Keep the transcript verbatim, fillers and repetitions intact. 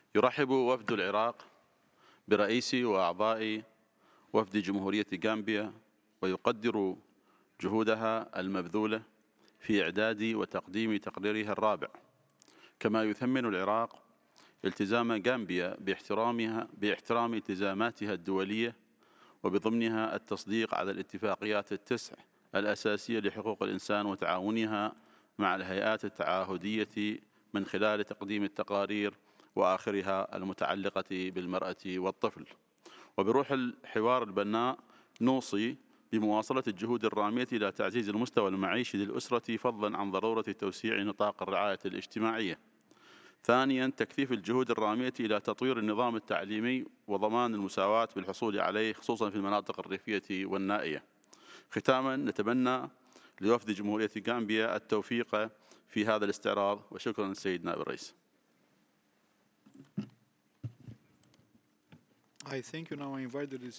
يرحب وفد العراق برئيس وأعضاء وفد جمهورية غامبيا، ويقدر جهودها المبذولة في إعداد وتقديم تقريرها الرابع. كما يثمن العراق التزام غامبيا باحترامها باحترام التزاماتها الدولية، وبضمنها التصديق على الاتفاقيات التسع الأساسية لحقوق الإنسان وتعاونها مع الهيئات التعاهدية من خلال تقديم التقارير وآخرها المتعلقة بالمرأة والطفل. وبروح الحوار البناء نوصي بمواصلة الجهود الرامية إلى تعزيز المستوى المعيشي للأسرة، فضلا عن ضرورة توسيع نطاق الرعاية الاجتماعية. ثانيا، تكثيف الجهود الرامية إلى تطوير النظام التعليمي وضمان المساواة بالحصول عليه، خصوصا في المناطق الريفية والنائية. ختاما، نتمنى لوفد جمهورية غامبيا التوفيق في هذا الاستعراض، وشكرا سيد نائب الرئيس. I thank you. Now I invite the